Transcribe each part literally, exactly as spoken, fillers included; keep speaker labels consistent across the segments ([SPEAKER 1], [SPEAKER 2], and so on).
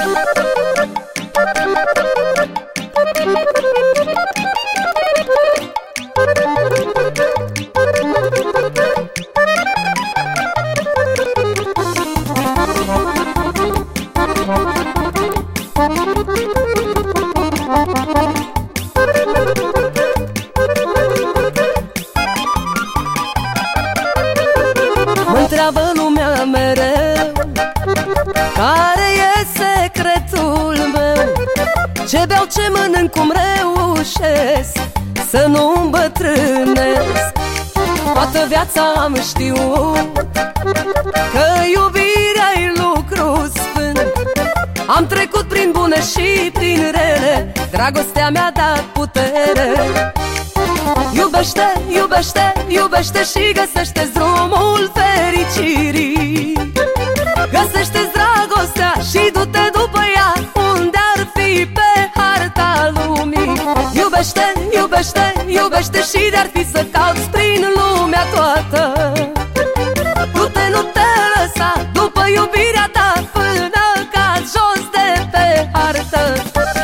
[SPEAKER 1] Mă-ntreabă lumea mereu care e secretul meu, ce beau, ce mănânc, cum reușesc să nu îmbătrânesc. Toată viața am știut că iubirea-i lucru sfânt. Am trecut prin bune și prin rele, dragostea mi-a dat putere. Iubește, iubește, iubește și găsește-ți drumul fericirii. Găsește-ți dragostea și du-te după ea unde ar fi pe harta lumii. Iubește, iubește, iubește și de-ar fi să cauți prin lumea toată. Du-te, nu te lăsa după iubirea ta până cazi jos de pe hartă.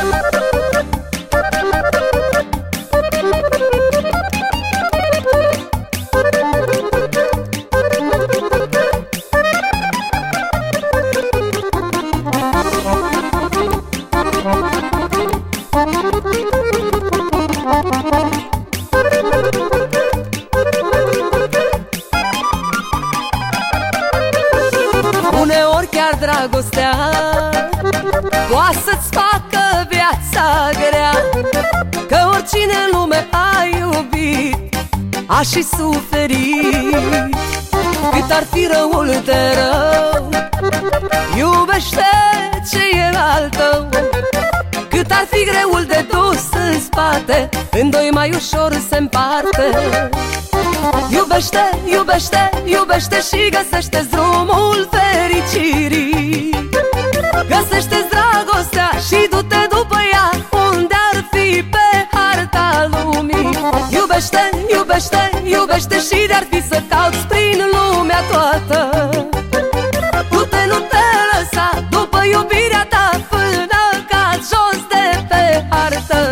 [SPEAKER 1] Uneori chiar dragostea poate să-ți facă viața grea, că oricine în lume a iubit a și suferit. Cât ar fi răul de rău, iubește ce e al tău. Cât ar fi greul de dus în spate, în doi mai ușor se împarte. Iubește, iubește, iubește și găsește-ți drumul fericirii. Găsește-ți dragostea și du-te după ea unde ar fi pe harta lumii. Iubește, iubește, iubește și de-ar fi să cauți prin lumea toată. Du-te, nu te lăsa după iubirea ta până cazi jos de pe hartă.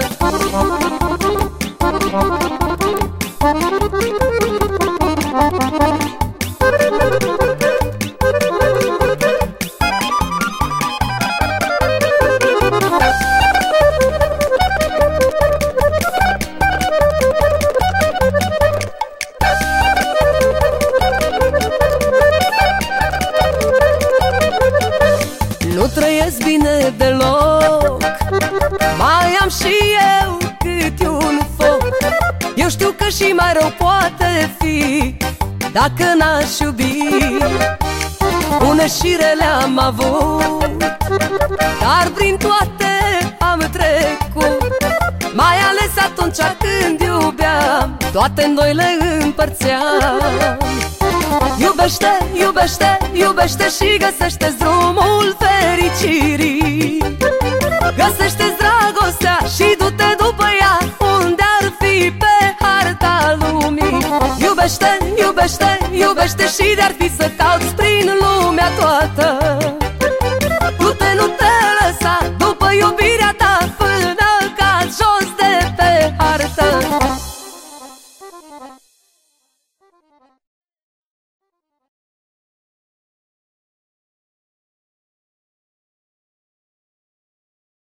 [SPEAKER 1] Nu trăiesc bine deloc, mai am și eu câte un foc. Eu știu că și mai rău poate fi dacă n-aș iubi. Bune și rele am avut, dar prin toate am trecut. Mai ales atunci când iubeam, toate noi le împărțeam. Iubește, iubește, iubește și găsește-ți drumul fericirii. Găsește-ți dragostea și du-te după ea unde ar fi pe harta lumii. Iubește, iubește, iubește și de-ar fi să cauți